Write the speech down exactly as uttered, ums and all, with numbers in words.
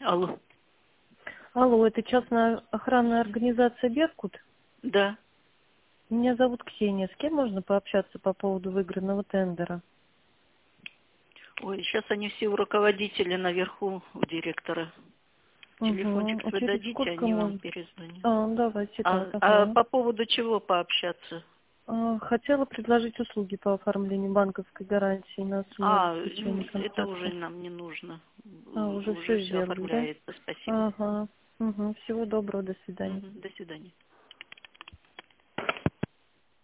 Алло. Алло, это частная охранная организация «Беркут»? Да. Меня зовут Ксения. С кем можно пообщаться по поводу выигранного тендера? Ой, сейчас они все у руководителя наверху, у директора. Угу. Телефончик А вы через дадите, сколько они вам можно? перезвонят. А, давайте так, А, а ага. по поводу чего пообщаться? А, хотела предложить услуги по оформлению банковской гарантии на сумму А, обеспечения м, это уже контракта. нам не нужно. А, У- уже Уже все все сделали, да? оформляется. Спасибо. Ага. Угу. Всего доброго, до свидания. Мгм. До свидания.